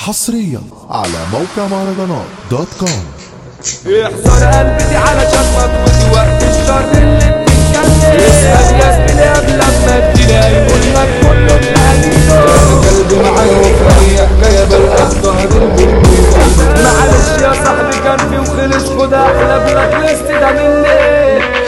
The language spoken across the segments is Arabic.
حصريا على موقع مهرجانات دوت كوم. احذر قلبي علشان ما تموت وقت الشر اللي بتتكلم. اسأل يا زميلي قبل ما تلاقي يقول لك كله بتهديله. قلبي معايا وفي حكاية بلقى ظهر معلش يا صاحبي كان في وخلص خد احلى بلاك ليست ده مني.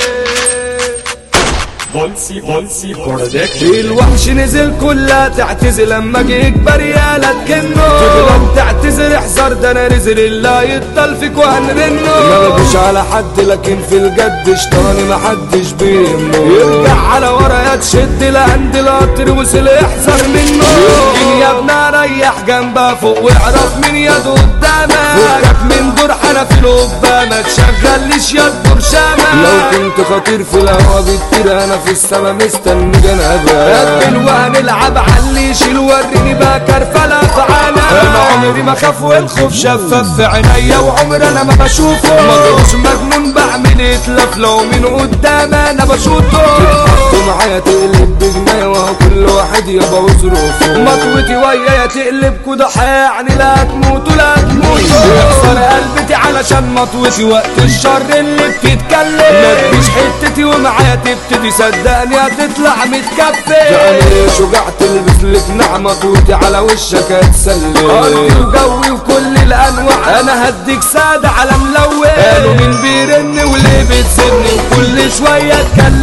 بولسي برودكشن. الوحش نزل كلها تعتزل لما جه يكبر يا لا تكنه. تغلط تعتذر احذر ده انا نزل اللي يطل فيك وهنرنه. ما بجيش على حد لكن في الجد شطاني محدش بيهمه. يرجع على ورا يا تشد لعند القطر وصل احذر منه. يمكن يا ابني ريح جنبها فوق واعرف مين يده قدامك. فكك من دور حنفي القبه ما تشغلش يا برشامه. لو كنت خطير في الهوا بتطير انا في السما مستني جنابك. قبل وهنلعب علي يشيل وريني بقى كرفله فعالة. انا عمري ما خاف والخوف شفاف في عينيا وعمر انا ما بشوفه. مضروش مجنون بعمل اتلاف لو من قدام انا بشوطه. تتحط معايا تقلب بجناية وهو كل واحد يابا وظروفه. مطوتي ويايا تقلب كده يعني لا تموتوا لا تموتوا. يكسر قلبتي علشان مطوتي وقت الشر اللي بتتكلم. ما تجيش حتتي ومعايا تبتدي صدقني هتطلع متكفي. يعني شجاع تلبس لك نعمة طوتي على وشك هتسلم. ارضي وجوي وكل الانواع انا هديك سادة على ملون. قالوا مين بيرن وليه بتسني وكل شوية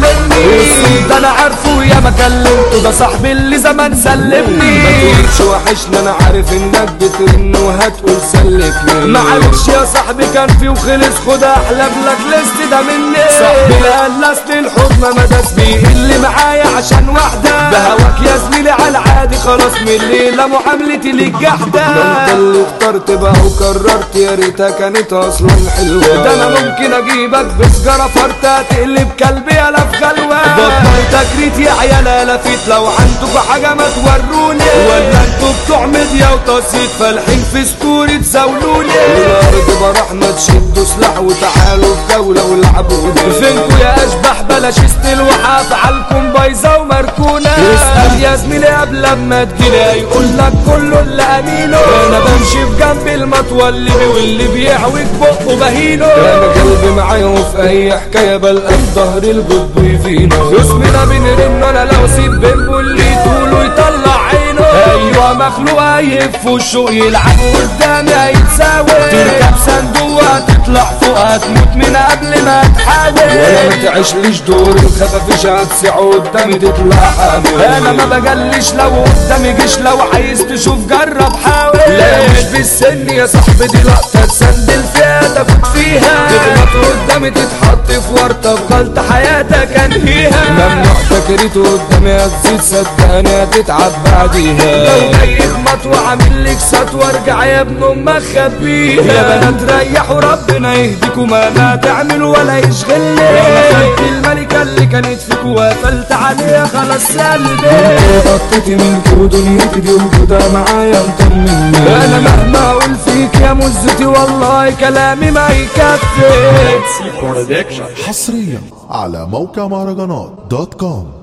تكلمني. ده انا عارفه يا ما كلمته ده صاحبي اللي زمان سلمني. ما تقولش وحشنا انا عارف انك بترن وهتقول سلفني. معلش يا صاحبي كان في وخلص خد احلى بلاك ليست ده مني. صاحبي لا اصل الحضن ما داس بيه اللي معايا عشان واحدة. بهواك يا زميلي على عادي خلاص من الليلة معاملتي ليك جحدة. انت اللي اخترت بقى وكررت يا ريتها كانت اصلا حلوة. ده انا ممكن اجيبك بسجارة فرتة تقلب كلبي يالا في غلوة. بطل تكريت يا عيال لفيت لو عندكوا حاجة ما توروني. ولا انتوا بتوع ميديا وتصيد فالحين في ستوري تزاولوني. الارض براح ما تشدوا سلاح وتعالوا في جولة والعبوني. فينكوا يا اشباح بلاش استل وحافعلكم بايظة ومركونة. اسأل يا زميلي قبل ما تجيلي هيقول لك كله اللي امينه. انا بمشي في جنب المطوى اللي واللي بيعوج بقه بهينه. انا قلبي معايا وفي اي حكاية بلقى في ظهر الجد ويفينه. اسمنا بنرن انا لو سيب بينبو اللي طوله يطلع عينه. ايوه مخلوق هيف وشه يلعب قدامي هيتساوي. تركب صندوق هتطلع فوق هتموت من قبل ما تحاول. ولا ما تعيشليش دور الخفافيش هتسع قدامي تطلع حامل. انا ما بجلش لو قدامي جيش لو عايز تشوف جرب حاول. لا مش بالسن يا صاحبي دي لقطة تسندل فيها تفوت فيها. تغلط قدامي تتحط في ورطة في غلطة حياتك انهيها. ممنوع تكريته قدامي هتزيد صدقني هتتعب بعديها. لو جاي في مطوى عامل لك سطوة ارجع يا ابن امك خبيها. يا بنات ريحوا ربنا يهديكوا ما تعملوا ولا يشغلني. خدت الملكة اللي كانت فيك وقفلت عليها خلاص سلبي. غطيتي ملكي ودنيتي دي وجودها معايا مطمني. انا مهما اقول فيك يا مزتي والله كلامي ما يكفي. حصريا على موقع مهرجانات دوت كوم.